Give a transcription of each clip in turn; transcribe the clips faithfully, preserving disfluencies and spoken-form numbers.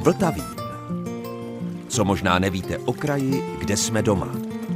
Vltavín. Co možná nevíte o kraji, kde jsme doma.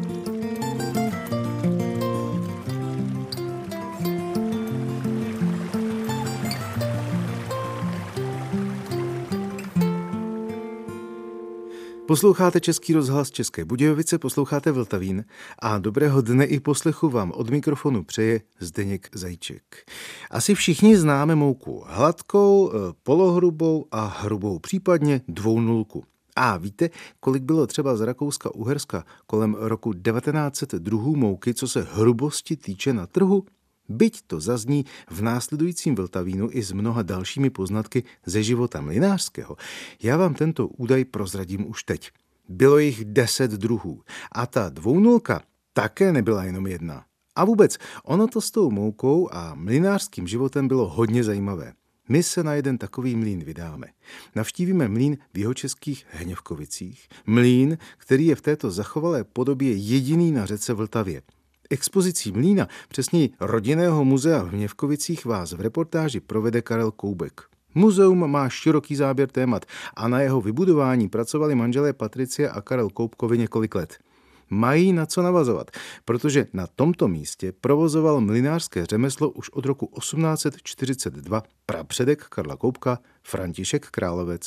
Posloucháte Český rozhlas České Budějovice, posloucháte Vltavín a dobrého dne i poslechu vám od mikrofonu přeje Zdeněk Zajíček. Asi všichni známe mouku hladkou, polohrubou a hrubou, případně dvounulku. A víte, kolik bylo třeba z Rakouska-Uherska kolem roku devatenáct set druhů mouky, co se hrubosti týče na trhu? Byť to zazní v následujícím Vltavínu i s mnoha dalšími poznatky ze života mlynářského, já vám tento údaj prozradím už teď. Bylo jich deset druhů a ta dvounulka také nebyla jenom jedna. A vůbec, ono to s tou moukou a mlynářským životem bylo hodně zajímavé. My se na jeden takový mlýn vydáme. Navštívíme mlýn v jihočeských Hněvkovicích. Mlýn, který je v této zachovalé podobě jediný na řece Vltavě. Expozicí mlýna, přesněji rodinného muzea v Hněvkovicích, vás v reportáži provede Karel Koubek. Muzeum má široký záběr témat a na jeho vybudování pracovali manželé Patricie a Karel Koubkovi několik let. Mají na co navazovat, protože na tomto místě provozoval mlynářské řemeslo už od roku osmnáct set čtyřicet dva prapředek Karla Koubka František Královec.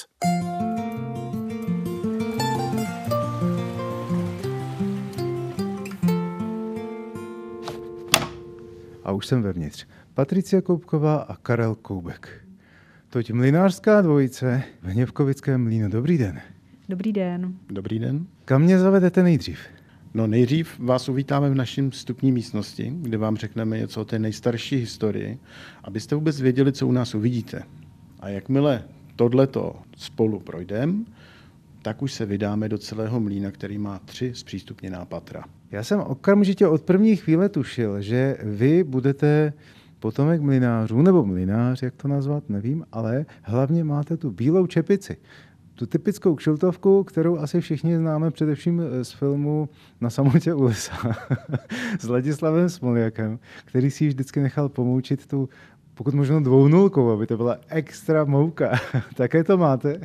A už jsem vevnitř. Patricie Koubková a Karel Koubek. Toť mlynářská dvojice v Hněvkovickém mlýnu. Dobrý den. Dobrý den. Dobrý den. Kam mě zavedete nejdřív? No nejdřív vás uvítáme v našem vstupní místnosti, kde vám řekneme něco o té nejstarší historii, abyste vůbec věděli, co u nás uvidíte. A jakmile tohleto spolu projdeme, tak už se vydáme do celého mlýna, který má tři zpřístupněná patra. Já jsem okamžitě od první chvíle tušil, že vy budete potomek mlynářů, nebo mlynář, jak to nazvat, nevím, ale hlavně máte tu bílou čepici. Tu typickou kšiltovku, kterou asi všichni známe především z filmu Na samotě u lesa s Ladislavem Smoljakem, který si ji vždycky nechal pomoučit tu, pokud možno dvounulkou, aby to byla extra mouka. Také to máte?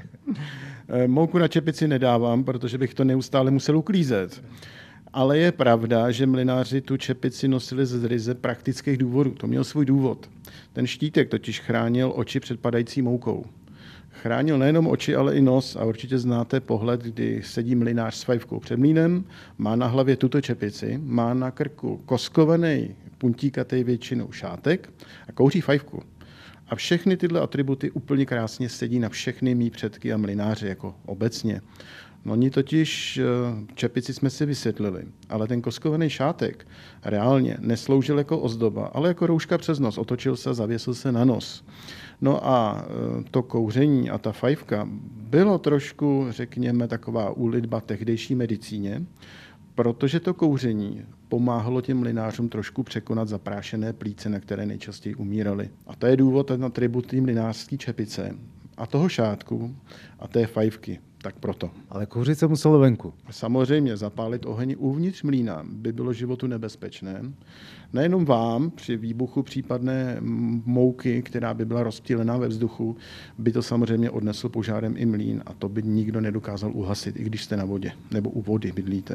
Mouku na čepici nedávám, protože bych to neustále musel uklízet. Ale je pravda, že mlynáři tu čepici nosili z ryze praktických důvodů. To měl svůj důvod. Ten štítek totiž chránil oči před padající moukou. Chránil nejenom oči, ale i nos a určitě znáte pohled, kdy sedí mlynář s fajfkou před mlýnem, má na hlavě tuto čepici, má na krku koskovaný puntíkatej většinou šátek a kouří fajfku. A všechny tyhle atributy úplně krásně sedí na všechny mý předky a mlynáři jako obecně. No oni totiž, čepici jsme si vysvětlili, ale ten koskovaný šátek reálně nesloužil jako ozdoba, ale jako rouška přes nos. Otočil se, zavěsil se na nos. No a to kouření a ta fajfka bylo trošku, řekněme, taková úlitba tehdejší medicíně, protože to kouření pomáhalo těm mlynářům trošku překonat zaprášené plíce, na které nejčastěji umírali. A to je důvod ten atribut té mlynářské čepice a toho šátku a té fajfky. Tak proto. Ale kouřit se muselo venku. Samozřejmě zapálit oheň uvnitř mlýna by bylo životu nebezpečné. Nejenom vám při výbuchu případné mouky, která by byla rozptýlená ve vzduchu, by to samozřejmě odnesl požárem i mlýn a to by nikdo nedokázal uhasit, i když jste na vodě nebo u vody bydlíte.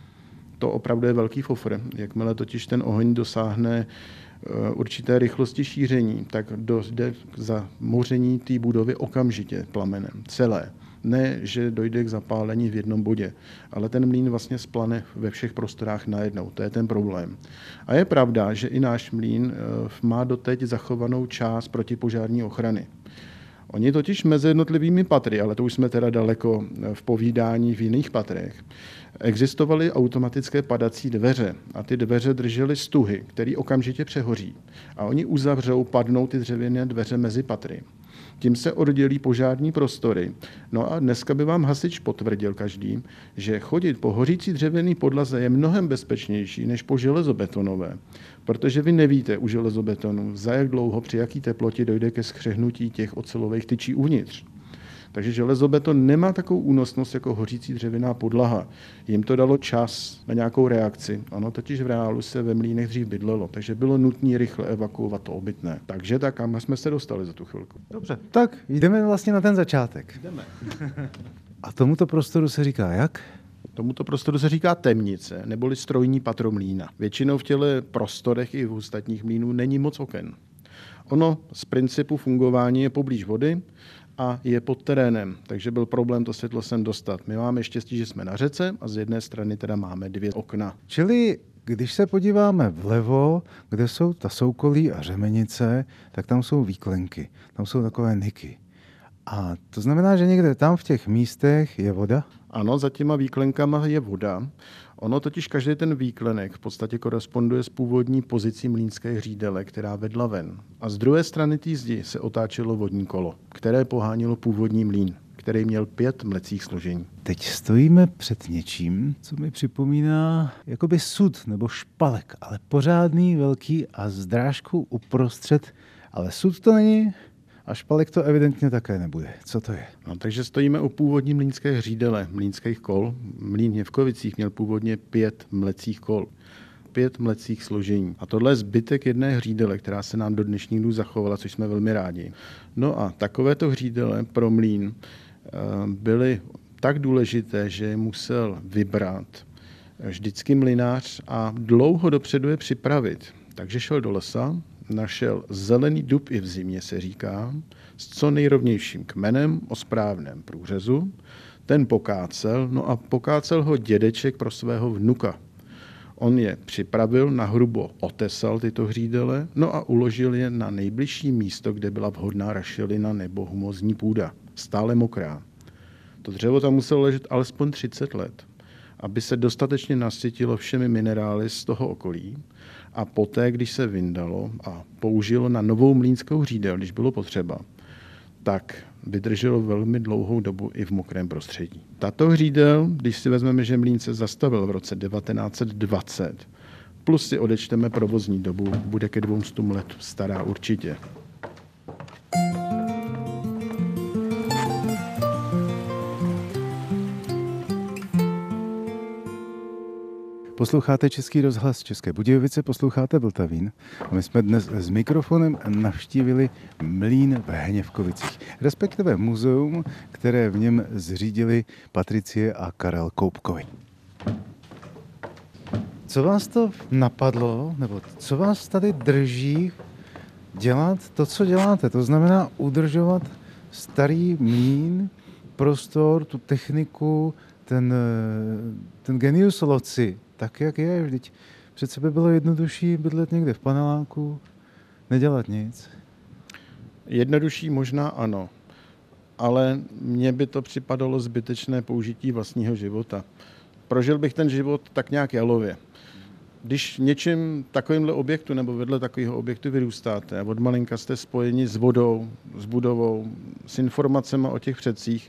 To opravdu je velký fofr. Jakmile totiž ten oheň dosáhne určité rychlosti šíření, tak dojde k zamoření té budovy okamžitě plamenem, celé. Ne, že dojde k zapálení v jednom bodě, ale ten mlýn vlastně splane ve všech prostorách najednou. To je ten problém. A je pravda, že i náš mlýn má doteď zachovanou část protipožární ochrany. Oni totiž mezi jednotlivými patry, ale to už jsme teda daleko v povídání v jiných patrech, existovaly automatické padací dveře a ty dveře držely stuhy, které okamžitě přehoří. A oni uzavřou, padnou ty dřevěné dveře mezi patry. Tím se oddělí požární prostory. No a dneska by vám hasič potvrdil každý, že chodit po hořící dřevěné podlaze je mnohem bezpečnější než po železobetonové. Protože vy nevíte u železobetonu, za jak dlouho, při jaký teplotě dojde ke skřehnutí těch ocelových tyčí uvnitř. Takže železobeton nemá takovou únosnost jako hořící dřevěná podlaha. Jim to dalo čas na nějakou reakci. Ano, totiž v reálu se ve mlýnech dřív bydlelo, takže bylo nutné rychle evakuovat to obytné. Takže tak, kam jsme se dostali za tu chvilku. Dobře, tak jdeme vlastně na ten začátek. Jdeme. A tomuto prostoru se říká jak? Tomuto prostoru se říká temnice, neboli strojní patro mlýna. Většinou v těle prostorech i v ostatních mlýnů není moc oken. Ono z principu fungování je poblíž vody a je pod terénem, takže byl problém to světlo sem dostat. My máme štěstí, že jsme na řece a z jedné strany teda máme dvě okna. Čili když se podíváme vlevo, kde jsou ta soukolí a řemenice, tak tam jsou výklenky, tam jsou takové niky. A to znamená, že někde tam v těch místech je voda? Ano, za těma výklenkama je voda. Ono totiž každý ten výklenek v podstatě koresponduje s původní pozicí mlýnské hřídele, která vedla ven. A z druhé strany té zdi se otáčelo vodní kolo, které pohánilo původní mlýn, který měl pět mlecích složení. Teď stojíme před něčím, co mi připomíná jakoby sud nebo špalek, ale pořádný, velký a s drážkou uprostřed. Ale sud to není a špalek to evidentně také nebude. Co to je? No, takže stojíme u původní mlýnské hřídele, mlýnských kol. Mlýn v Něvkovicích měl původně pět mlecích kol. Pět mlecích složení. A tohle je zbytek jedné hřídele, která se nám do dnešních dnů zachovala, což jsme velmi rádi. No a takovéto hřídele pro mlýn byly tak důležité, že je musel vybrat vždycky mlynář a dlouho dopředu je připravit. Takže šel do lesa, našel zelený dub i v zimě, se říká, s co nejrovnějším kmenem o správném průřezu. Ten pokácel, no a pokácel ho dědeček pro svého vnuka. On je připravil, nahrubo otesal tyto hřídele, no a uložil je na nejbližší místo, kde byla vhodná rašelina nebo humozní půda, stále mokrá. To dřevo tam muselo ležet alespoň třicet let, aby se dostatečně nasytilo všemi minerály z toho okolí a poté, když se vyndalo a použilo na novou mlýnskou hřídel, když bylo potřeba, tak vydrželo velmi dlouhou dobu i v mokrém prostředí. Tato hřídel, když si vezmeme, že mlýn se zastavil v roce devatenáct set dvacet, plus si odečteme provozní dobu, bude ke dvou stům let stará určitě. Posloucháte Český rozhlas České Budějovice, posloucháte Vltavín. A my jsme dnes s mikrofonem navštívili mlýn v Hněvkovicích, respektive muzeum, které v něm zřídili Patricie a Karel Koupkovi. Co vás to napadlo, nebo co vás tady drží dělat to, co děláte? To znamená udržovat starý mlýn, prostor, tu techniku, ten, ten genius loci, tak, jak je. Vždyť přece by bylo jednodušší bydlet někde v paneláku, nedělat nic. Jednodušší možná ano, ale mně by to připadalo zbytečné použití vlastního života. Prožil bych ten život tak nějak jalově. Když něčím takovýmhle objektu nebo vedle takového objektu vyrůstáte a od malinka jste spojeni s vodou, s budovou, s informacemi o těch předcích,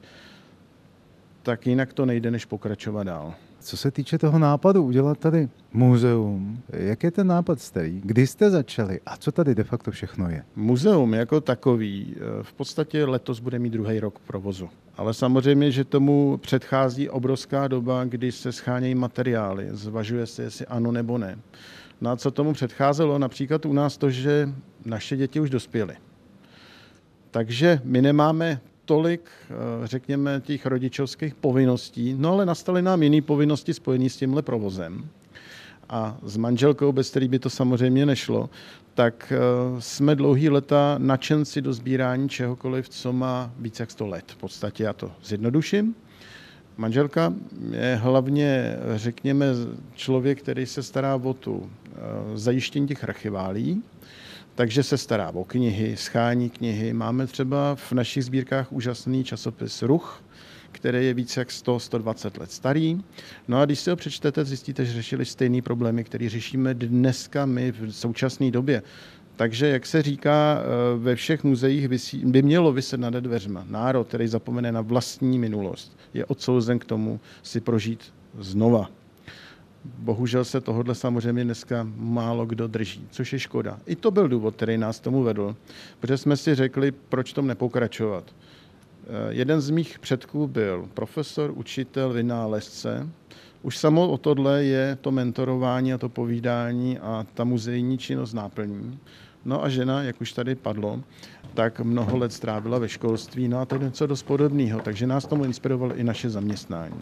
tak jinak to nejde, než pokračovat dál. Co se týče toho nápadu udělat tady muzeum, jak je ten nápad starý? Kdy jste začali a co tady de facto všechno je? Muzeum jako takový v podstatě letos bude mít druhý rok provozu. Ale samozřejmě, že tomu předchází obrovská doba, kdy se schánějí materiály, zvažuje se, jestli ano nebo ne. No a co tomu předcházelo? Například u nás to, že naše děti už dospěly. Takže my nemáme tolik, řekněme, těch rodičovských povinností, no ale nastaly nám jiné povinnosti spojené s tímhle provozem. A s manželkou, bez který by to samozřejmě nešlo, tak jsme dlouhý leta nadšenci do sbírání čehokoliv, co má víc jak sto let. V podstatě já to zjednoduším. Manželka je hlavně, řekněme, člověk, který se stará o tu zajištění těch archiválí, takže se stará o knihy, schání knihy. Máme třeba v našich sbírkách úžasný časopis Ruch, který je více jak sto až sto dvacet let starý. No a když si ho přečtete, zjistíte, že řešili stejné problémy, které řešíme dneska my v současné době. Takže, jak se říká, ve všech muzeích by mělo viset nad dveřma. Národ, který zapomene na vlastní minulost, je odsouzen k tomu si prožít znova. Bohužel se tohodle samozřejmě dneska málo kdo drží, což je škoda. I to byl důvod, který nás tomu vedl, protože jsme si řekli, proč tom nepokračovat. Jeden z mých předků byl profesor, učitel, vynálezce. Už samo o tohle je to mentorování a to povídání a ta muzejní činnost náplní. No a žena, jak už tady padlo, tak mnoho let strávila ve školství, no a to je něco dost podobného, takže nás tomu inspirovalo i naše zaměstnání.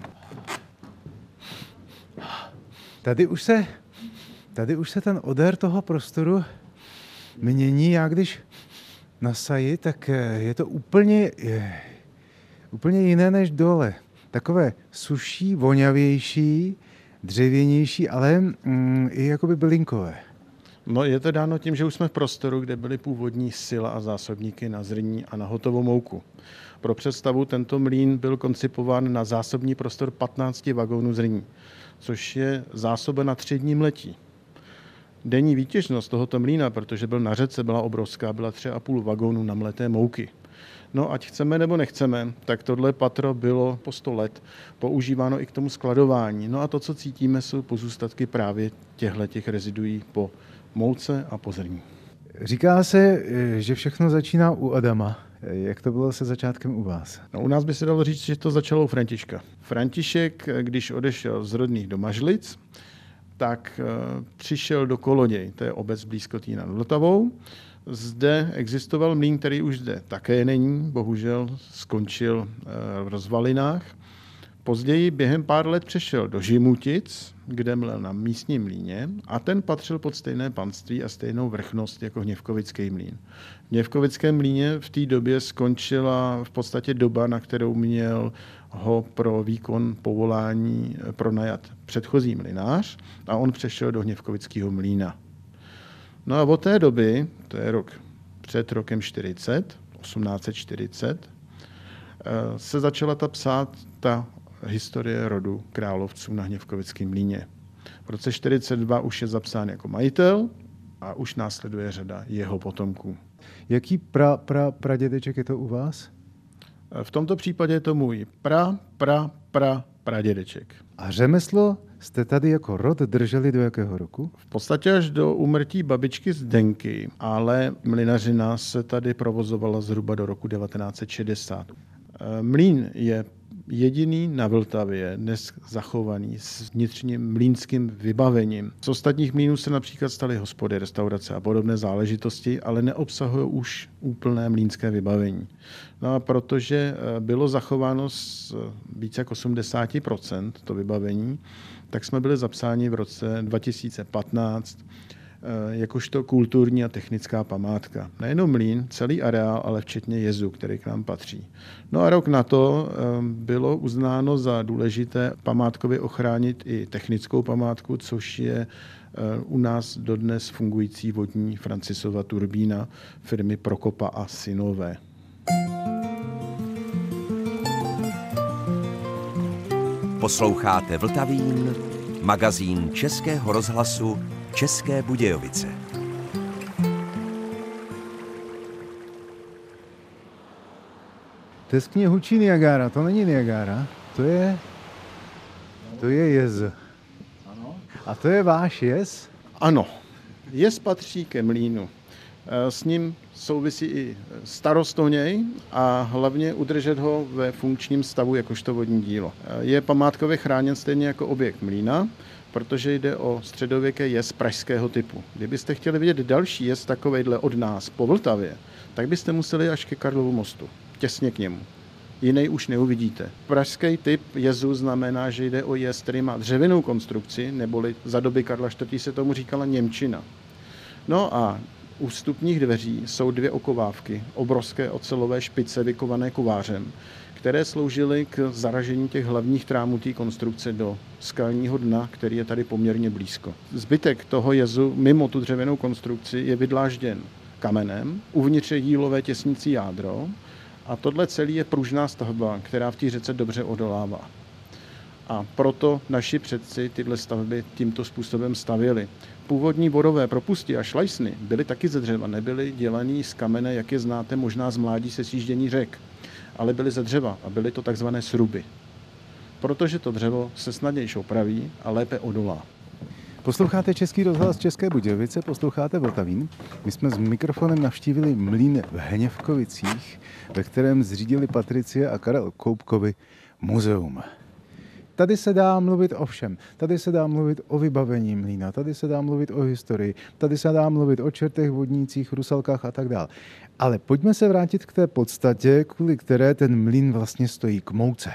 Tady už se, tady už se ten odér toho prostoru mění. Já když na Saji, tak je to úplně, je, úplně jiné než dole. Takové suší, voňavější, dřevěnější, ale mm, i jakoby bylinkové. No je to dáno tím, že už jsme v prostoru, kde byly původní sila a zásobníky na zrní a na hotovou mouku. Pro představu tento mlýn byl koncipován na zásobní prostor patnácti vagónů zrní, což je zásoba na tři dní mletí. Denní výtěžnost tohoto mlýna, protože byl na řece, byla obrovská, byla tři a půl vagónu namleté mouky. No ať chceme nebo nechceme, tak tohle patro bylo po sto let používáno i k tomu skladování. No a to, co cítíme, jsou pozůstatky právě těchto reziduí po mouce a po zrní. Říká se, že všechno začíná u Adama. Jak to bylo se začátkem u vás? No, u nás by se dalo říct, že to začalo u Františka. František, když odešel z Rodných do Mažlic, tak přišel do Koloděj, to je obec blízko Týna nad Vltavou. Zde existoval mlýn, který už zde také není, bohužel skončil v rozvalinách. Později během pár let přešel do Žimutic, kde mlel na místním mlýně a ten patřil pod stejné panství a stejnou vrchnost jako Hněvkovický mlýn. V Hněvkovickém mlýně v té době skončila v podstatě doba, na kterou měl ho pro výkon povolání pronajat předchozí mlynář a on přešel do Hněvkovického mlýna. No a od té doby, to je rok před rokem čtyřicet, osmnáct set čtyřicet, se začala ta psát ta historie rodu Královců na Hněvkovickém mlýně. V roce čtyřicet dva už je zapsán jako majitel a už následuje řada jeho potomků. Jaký pra, pra, pradědeček je to u vás? V tomto případě je to můj pra, pra, pra, pradědeček. A řemeslo jste tady jako rod drželi do jakého roku? V podstatě až do úmrtí babičky Zdenky, ale mlynařina se tady provozovala zhruba do roku devatenáct set šedesát. Mlýn je jediný na Vltavě dnes zachovaný s vnitřním mlýnským vybavením. Z ostatních mlýnů se například staly hospody, restaurace a podobné záležitosti, ale neobsahují už úplné mlýnské vybavení. No a protože bylo zachováno z více jak osmdesát procent to vybavení, tak jsme byli zapsáni v roce dva tisíce patnáct jakožto kulturní a technická památka. Nejenom mlýn, celý areál, ale včetně jezu, který k nám patří. No a rok na to bylo uznáno za důležité památkově ochránit i technickou památku, což je u nás dodnes fungující vodní Francisova turbína firmy Prokopa a synové. Posloucháte Vltavín, magazín Českého rozhlasu České Budějovice. Teskně hučí Niagara, to není Niagara, to je, to je jez. Ano. A to je váš jez? Ano, jez patří ke mlýnu. S ním souvisí i starost o něj a hlavně udržet ho ve funkčním stavu jakožto vodní dílo. Je památkově chráněn stejně jako objekt mlýna, protože jde o středověké jez pražského typu. Kdybyste chtěli vidět další jez takovejhle od nás po Vltavě, tak byste museli až ke Karlovu mostu, těsně k němu. Jiný už neuvidíte. Pražský typ jezu znamená, že jde o jez, který má dřevěnou konstrukci, neboli za doby Karla čtvrtého se tomu říkala němčina. No a u vstupních dveří jsou dvě okovávky, obrovské ocelové špice vykované kovářem, které sloužily k zaražení těch hlavních trámů té konstrukce do skalního dna, který je tady poměrně blízko. Zbytek toho jezu mimo tu dřevěnou konstrukci je vydlážděn kamenem, uvnitř je jílové těsnící jádro a tohle celé je pružná stavba, která v té řece dobře odolává. A proto naši předci tyhle stavby tímto způsobem stavěli. Původní vodové propusty a šlajsny byly taky ze dřeva, nebyly dělaný z kamene, jak je znáte možná z mládí se sjíždění řek, ale byly ze dřeva a byly to takzvané sruby. Protože to dřevo se snadněji opraví a lépe odolá. Posloucháte Český rozhlas České Budějovice, posloucháte Vltavín. My jsme s mikrofonem navštívili mlýn v Hněvkovicích, ve kterém zřídili Patricie a Karel Koubkovi muzeum. Tady se dá mluvit o všem. Tady se dá mluvit o vybavení mlýna, tady se dá mluvit o historii, tady se dá mluvit o čertech, vodnících, rusalkách a tak dále. Ale pojďme se vrátit k té podstatě, kvůli které ten mlýn vlastně stojí, k mouce.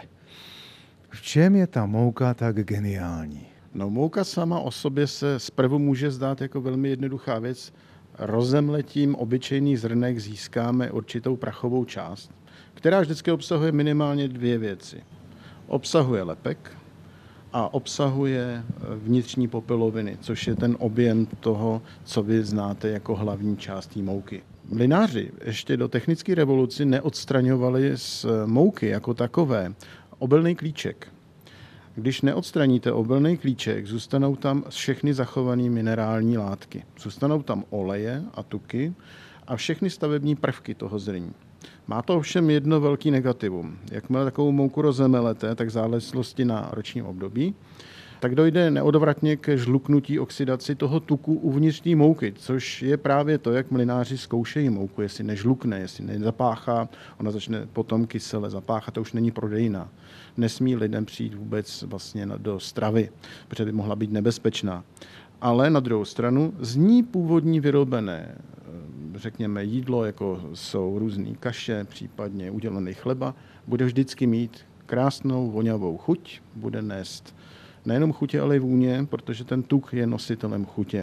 V čem je ta mouka tak geniální? No, mouka sama o sobě se zprvu může zdát jako velmi jednoduchá věc. Rozemletím obyčejných zrnek získáme určitou prachovou část, která vždycky obsahuje minimálně dvě věci. Obsahuje lepek a obsahuje vnitřní popeloviny, což je ten objem toho, co vy znáte jako hlavní část té mouky. Mlynáři ještě do technické revoluci neodstraňovali z mouky jako takové obilný klíček. Když neodstraníte obilný klíček, zůstanou tam všechny zachované minerální látky. Zůstanou tam oleje a tuky a všechny stavební prvky toho zrní. Má to ovšem jedno velký negativum. Jakmile takovou mouku rozemelete, tak v závislosti na ročním období, tak dojde neodvratně ke žluknutí oxidaci toho tuku uvnitř té mouky, což je právě to, jak mlynáři zkoušejí mouku, jestli nežlukne, jestli nezapáchá, ona začne potom kysele zapáchat, to už není prodejná. Nesmí lidem přijít vůbec vlastně do stravy, protože by mohla být nebezpečná. Ale na druhou stranu z ní původní vyrobené, řekněme, jídlo, jako jsou různý kaše, případně udělaný chleba, bude vždycky mít krásnou vonavou chuť, bude nést nejenom chutě, ale i vůně, protože ten tuk je nositelem chutě.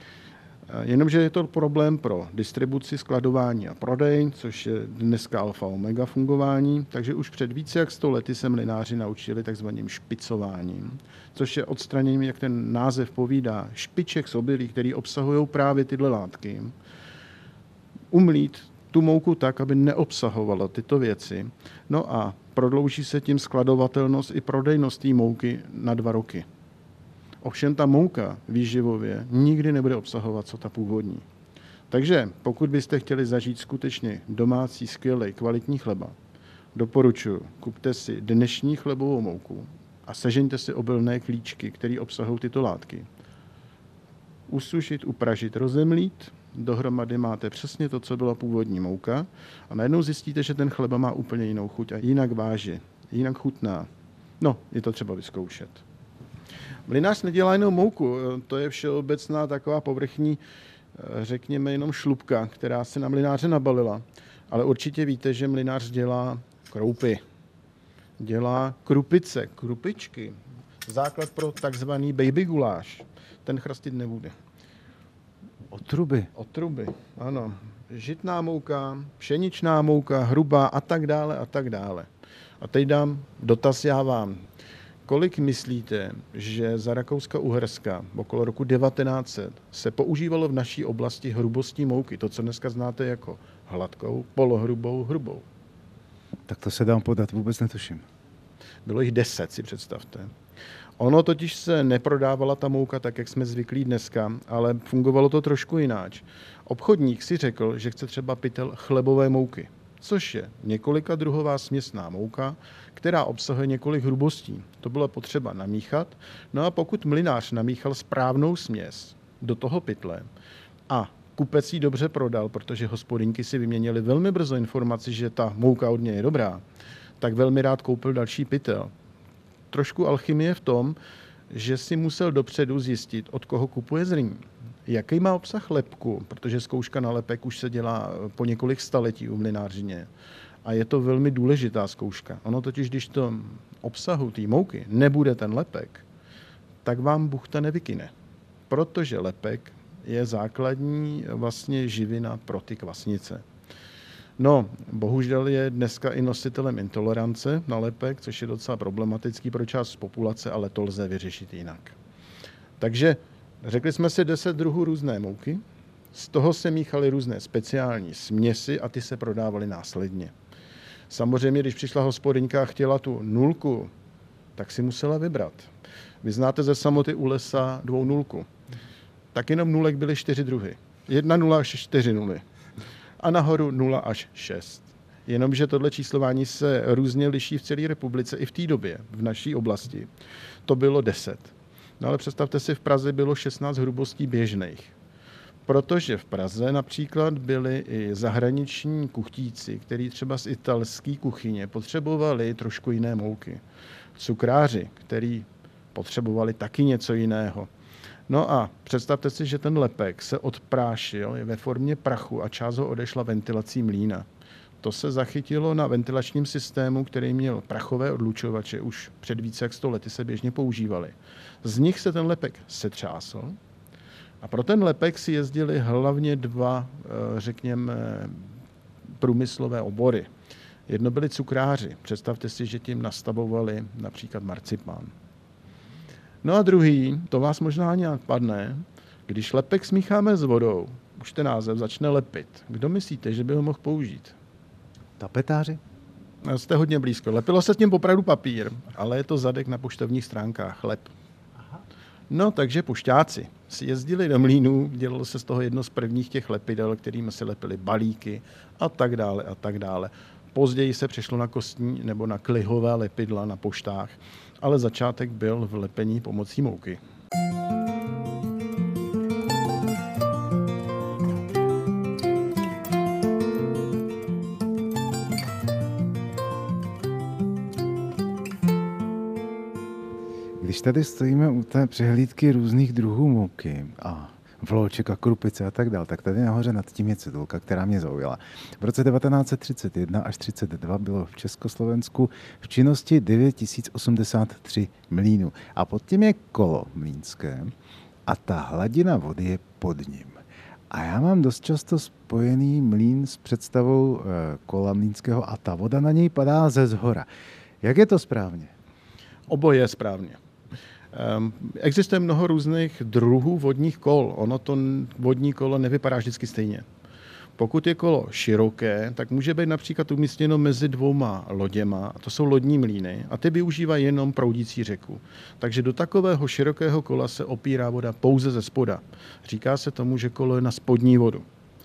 Jenomže je to problém pro distribuci, skladování a prodej, což je dneska alfa omega fungování, takže už před více jak sto lety se mlynáři naučili takzvaným špicováním, což je odstraněním, jak ten název povídá, špiček z obilí, které obsahují právě tyhle látky, umlít tu mouku tak, aby neobsahovala tyto věci. No a prodlouží se tím skladovatelnost i prodejnost té mouky na dva roky. Ovšem ta mouka výživově nikdy nebude obsahovat co ta původní. Takže pokud byste chtěli zažít skutečně domácí, skvělý, kvalitní chleba, doporučuji, kupte si dnešní chlebovou mouku a sežeňte si obilné klíčky, které obsahují tyto látky. Usušit, upražit, rozemlít, dohromady máte přesně to, co byla původní mouka a najednou zjistíte, že ten chleba má úplně jinou chuť a jinak váží, jinak chutná. No, je to třeba vyzkoušet. Mlynář nedělá jenom mouku, to je všeobecná taková povrchní, řekněme, jenom šlupka, která se na mlynáře nabalila. Ale určitě víte, že mlynář dělá kroupy, dělá krupice, krupičky, základ pro takzvaný baby guláš. Ten chrastit nebude. Otruby. Otruby, ano. Žitná mouka, pšeničná mouka, hrubá a tak dále a tak dále. A teď dám dotaz já vám. Kolik myslíte, že za Rakouska-Uherska okolo roku devatenáct set se používalo v naší oblasti hrubostí mouky, to, co dneska znáte jako hladkou, polohrubou, hrubou? Tak to se dám podat, vůbec netuším. Bylo jich deset, si představte. Ono totiž se neprodávala ta mouka tak, jak jsme zvyklí dneska, ale fungovalo to trošku jináč. Obchodník si řekl, že chce třeba pytel chlebové mouky, což je několika druhová směsná mouka, která obsahuje několik hrubostí. To bylo potřeba namíchat. No a pokud mlynář namíchal správnou směs do toho pytle a kupec ji dobře prodal, protože hospodinky si vyměnili velmi brzo informaci, že ta mouka od něj je dobrá, tak velmi rád koupil další pytel. Trošku alchymie v tom, že si musel dopředu zjistit, od koho kupuje zrní. Jaký má obsah lepku, protože zkouška na lepek už se dělá po několik staletí u mlynářině. A je to velmi důležitá zkouška. Ono totiž, když to obsahu té mouky nebude ten lepek, tak vám buchta nevykyne. Protože lepek je základní vlastně živina pro ty kvasnice. No, bohužel je dneska i nositelem intolerance na lepek, což je docela problematický pro část populace, ale to lze vyřešit jinak. Takže řekli jsme si deset druhů různé mouky, z toho se míchaly různé speciální směsi a ty se prodávaly následně. Samozřejmě, když přišla hospodyňka a chtěla tu nulku, tak si musela vybrat. Vy znáte ze samoty u lesa dvou nulku. Tak jenom nulek byly čtyři druhy. Jedna nula až čtyři nuly. A nahoru nula až šest. Jenomže tohle číslování se různě liší v celé republice i v té době, v naší oblasti. To bylo deset. No ale představte si, v Praze bylo šestnáct hrubostí běžných. Protože v Praze například byli i zahraniční kuchtíci, kteří třeba z italské kuchyně potřebovali trošku jiné mouky. Cukráři, kteří potřebovali taky něco jiného. No a představte si, že ten lepek se odprášil ve formě prachu a část ho odešla ventilací mlýna. To se zachytilo na ventilačním systému, který měl prachové odlučovače, už před více jak sto lety se běžně používaly. Z nich se ten lepek setřásl a pro ten lepek si jezdili hlavně dva, řekněme, průmyslové obory. Jedno byli cukráři. Představte si, že tím nastavovali například marcipán. No a druhý, to vás možná nějak padne, když lepek smícháme s vodou, už ten název začne lepit. Kdo myslíte, že by ho mohl použít? Tapetáři? No, jste hodně blízko. Lepilo se s tím opravdu papír, ale je to zadek na poštovních stránkách, lep. Aha. No, takže pušťáci si jezdili do mlýnů, dělalo se z toho jedno z prvních těch lepidel, kterými se lepily balíky a tak dále a tak dále. Později se přešlo na kostní nebo na klihové lepidla na poštách, ale začátek byl v lepení pomocí mouky. Když tady stojíme u té přehlídky různých druhů mouky a vloček a krupice a tak dál, tak tady nahoře nad tím je cedulka, která mě zaujala. V roce devatenáct set třicet jedna až třicet dva bylo v Československu v činnosti devět tisíc osmdesát tři mlýnů. A pod tím je kolo mlýnské a ta hladina vody je pod ním. A já mám dost často spojený mlýn s představou kola mlýnského a ta voda na něj padá ze zhora. Jak je to správně? Oboje je správně. Existuje mnoho různých druhů vodních kol. Ono to vodní kolo nevypadá vždycky stejně. Pokud je kolo široké, tak může být například umístěno mezi dvouma loděma, a to jsou lodní mlýny, a ty využívají jenom proudící řeku. Takže do takového širokého kola se opírá voda pouze ze spoda. Říká se tomu, že kolo je na spodní vodu.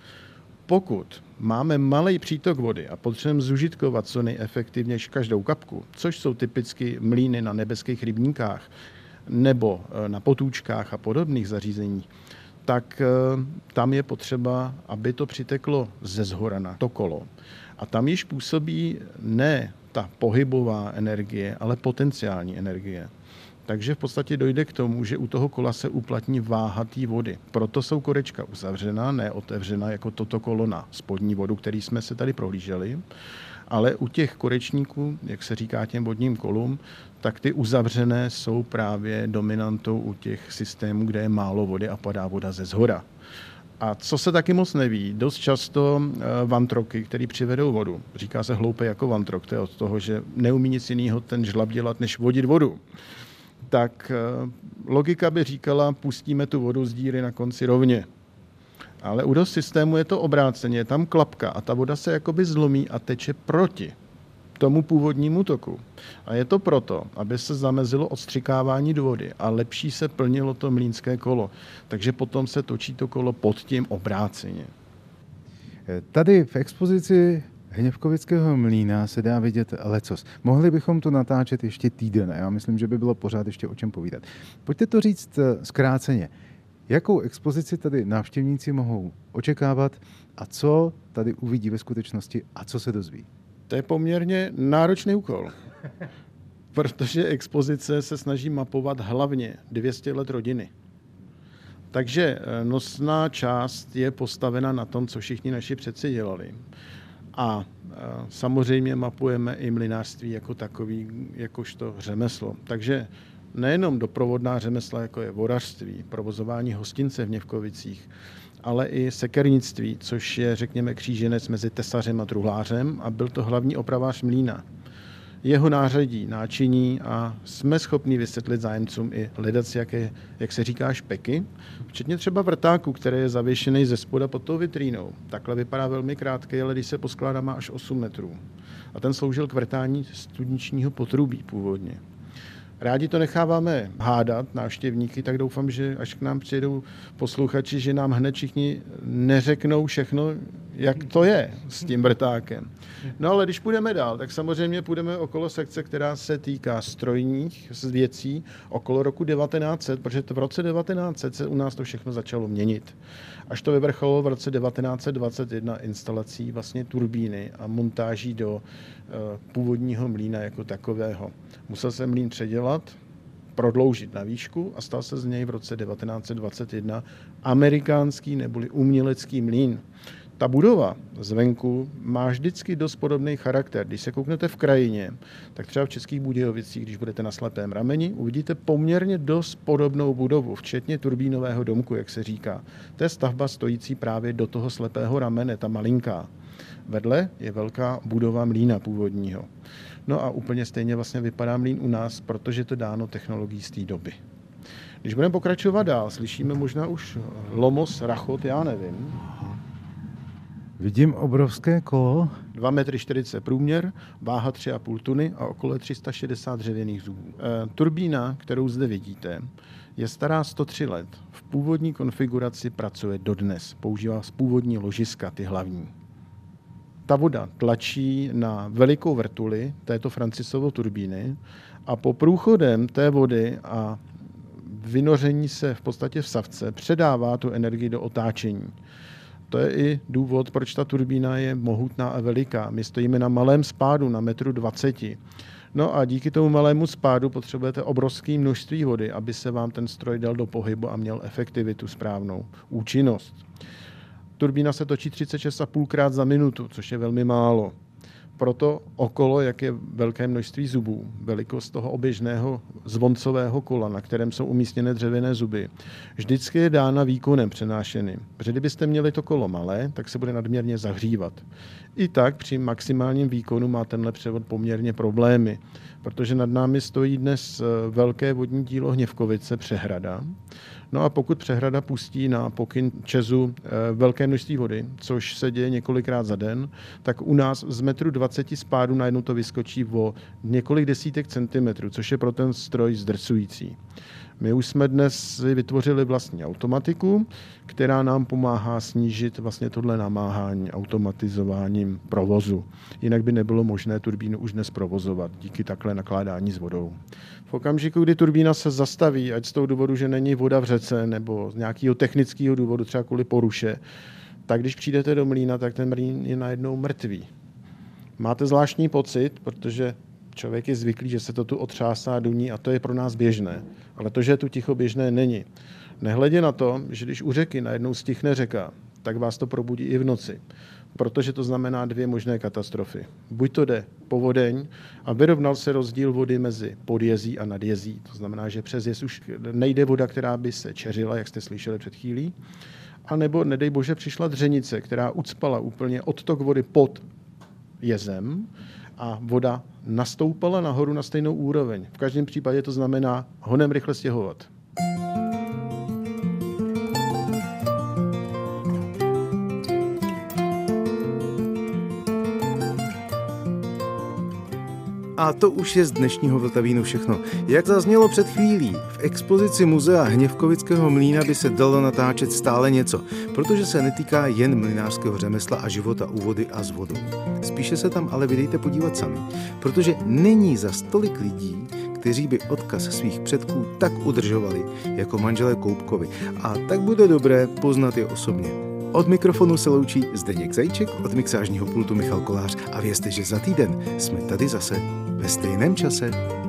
Pokud máme malý přítok vody a potřebujeme zužitkovat co nejefektivnější každou kapku, což jsou typicky mlýny na nebeských rybníkách nebo na potůčkách a podobných zařízení, tak tam je potřeba, aby to přiteklo ze zhora na to kolo. A tam již působí ne ta pohybová energie, ale potenciální energie. Takže v podstatě dojde k tomu, že u toho kola se uplatní váha té vody. Proto jsou korečka uzavřená, ne otevřená jako toto kolo na spodní vodu, který jsme se tady prohlíželi. Ale u těch korečníků, jak se říká těm vodním kolům, tak ty uzavřené jsou právě dominantou u těch systémů, kde je málo vody a padá voda ze zhora. A co se taky moc neví, dost často vantroky, které přivedou vodu, říká se hloupé jako vantrok, to je od toho, že neumí nic jiného ten žlab dělat, než vodit vodu. Tak logika by říkala, pustíme tu vodu z díry na konci rovně. Ale u dost systému je to obráceně, je tam klapka a ta voda se jakoby zlomí a teče proti tomu původnímu toku. A je to proto, aby se zamezilo odstřikávání do vody a lepší se plnilo to mlýnské kolo. Takže potom se točí to kolo pod tím obráceně. Tady v expozici Hněvkovického mlýna se dá vidět lecos. Mohli bychom to natáčet ještě týden. Já myslím, že by bylo pořád ještě o čem povídat. Pojďte to říct zkráceně. Jakou expozici tady návštěvníci mohou očekávat a co tady uvidí ve skutečnosti a co se dozví? To je poměrně náročný úkol, protože expozice se snaží mapovat hlavně dvě stě let rodiny. Takže nosná část je postavena na tom, co všichni naši předci dělali. A samozřejmě mapujeme i mlynářství jako takový, jakožto řemeslo. Takže nejenom doprovodná řemesla, jako je vodařství, provozování hostince v Hněvkovicích, ale i sekernictví, což je, řekněme, kříženec mezi tesařem a truhlářem a byl to hlavní opravář mlýna. Jeho nářadí, náčiní a jsme schopni vysvětlit zájemcům i hledat jaké, jak se říká, špeky, včetně třeba vrtáku, který je zavěšený ze spoda pod tou vitrínou. Takhle vypadá velmi krátký, ale když se poskládá, má až osm metrů. A ten sloužil k vrtání studničního potrubí původně. Rádi to necháváme hádat návštěvníky, tak doufám, že až k nám přijedou posluchači, že nám hned všichni neřeknou všechno, jak to je s tím vrtákem. No ale když půjdeme dál, tak samozřejmě půjdeme okolo sekce, která se týká strojních věcí okolo roku devatenáct set, protože v roce devatenáct set se u nás to všechno začalo měnit. Až to vyvrcholilo v roce devatenáct set dvacet jedna instalací vlastně turbíny a montáží do uh, původního mlýna jako takového. Musel se mlýn předělat, prodloužit na výšku a stal se z něj v roce devatenáct set dvacet jedna amerikánský neboli umělecký mlýn. Ta budova zvenku má vždycky dost podobný charakter. Když se kouknete v krajině, tak třeba v Českých Budějovicích, když budete na Slepém rameni, uvidíte poměrně dost podobnou budovu, včetně turbínového domku, jak se říká. To je stavba stojící právě do toho Slepého ramene, ta malinká. Vedle je velká budova mlýna původního. No a úplně stejně vlastně vypadá mlýn u nás, protože to dáno technologií z té doby. Když budeme pokračovat dál, slyšíme možná už lomos, rachot, já nevím. Vidím obrovské kolo. dva metry čtyřicet průměr, váha tři a půl tuny a okolo tři sta šedesát dřevěných zubů. E, turbína, kterou zde vidíte, je stará sto tři let. V původní konfiguraci pracuje dodnes. Používá z původní ložiska, ty hlavní. Ta voda tlačí na velikou vrtuli této Francisovy turbíny a po průchodem té vody a vynoření se v podstatě v savce předává tu energii do otáčení. To je i důvod, proč ta turbína je mohutná a veliká. My stojíme na malém spádu, na metru dvaceti. No a díky tomu malému spádu potřebujete obrovské množství vody, aby se vám ten stroj dal do pohybu a měl efektivitu správnou, účinnost. Turbína se točí třicet šest a půl krát za minutu, což je velmi málo. Proto okolo, jak je velké množství zubů, velikost toho oběžného zvoncového kola, na kterém jsou umístěné dřevěné zuby, vždycky je dána výkonem přenášeny. Protože kdybyste měli to kolo malé, tak se bude nadměrně zahřívat. I tak při maximálním výkonu má tenhle převod poměrně problémy, protože nad námi stojí dnes velké vodní dílo Hněvkovice, přehrada. No a pokud přehrada pustí na pokyn ČEZu velké množství vody, což se děje několikrát za den, tak u nás z metru dvaceti spádu najednou to vyskočí o několik desítek centimetrů, což je pro ten stroj zdrcující. My už jsme dnes vytvořili vlastní automatiku, která nám pomáhá snížit vlastně tohle namáhání automatizováním provozu. Jinak by nebylo možné turbínu už dnes provozovat díky takhle nakládání s vodou. V okamžiku, kdy turbína se zastaví, ať z toho důvodu, že není voda v řece nebo z nějakého technického důvodu, třeba kvůli poruše, tak když přijdete do mlýna, tak ten mlýn je najednou mrtvý. Máte zvláštní pocit, protože člověk je zvyklý, že se to tu otřásá, duní a to je pro nás běžné. Ale to, že tu ticho běžné není. Nehledě na to, že když u řeky najednou stichne řeka, tak vás to probudí i v noci. Protože to znamená dvě možné katastrofy. Buď to jde povodeň a vyrovnal se rozdíl vody mezi podjezí a nadjezí. To znamená, že přes jez už nejde voda, která by se čeřila, jak jste slyšeli před chvílí. A nebo, nedej bože, přišla dřenice, která ucpala úplně odtok vody pod jezem a voda nastoupala nahoru na stejnou úroveň. V každém případě to znamená honem rychle stěhovat. A to už je z dnešního Vltavínu všechno. Jak zaznělo před chvílí, v expozici muzea Hněvkovického mlýna by se dalo natáčet stále něco, protože se netýká jen mlynářského řemesla a života u vody a s vodou. Spíše se tam ale vydejte podívat sami, protože není za stolik lidí, kteří by odkaz svých předků tak udržovali jako manželé Koubkovi. A tak bude dobré poznat je osobně. Od mikrofonu se loučí Zdeněk Zajíček, od mixážního pultu Michal Kolář a vězte, že za týden jsme tady zase ve stejném čase.